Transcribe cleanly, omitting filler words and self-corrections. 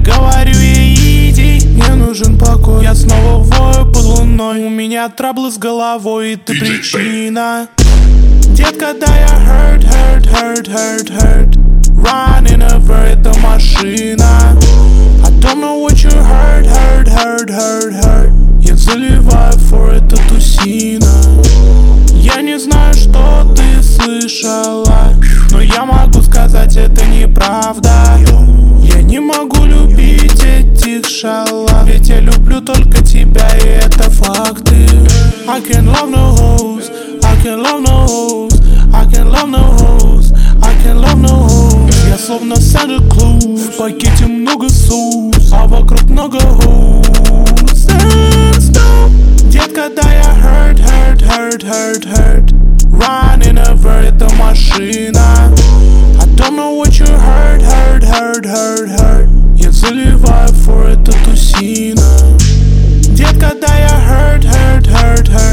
Говорю ей, иди, мне нужен покой. Я снова вою под луной. У меня траблы с головой, и ты причина. Детка, да я hurt. Running over, это машина. I don't know what you hurt. Я заливаю for это тусина. Я не знаю, что ты слышала, но я могу сказать, это неправда. Я не могу любить этих шалав, ведь я люблю только тебя, и это факты. I can't love no hoes, I can't love no hoes, I can't love no hoes, I can't love no hoes. Я словно Santa Claus, в пакете много соус, а вокруг много hoes. Детка, да я hurt. Running over, это машина. I don't know what you hurt. Я заливаю for это тусина. Детка, да я hurt.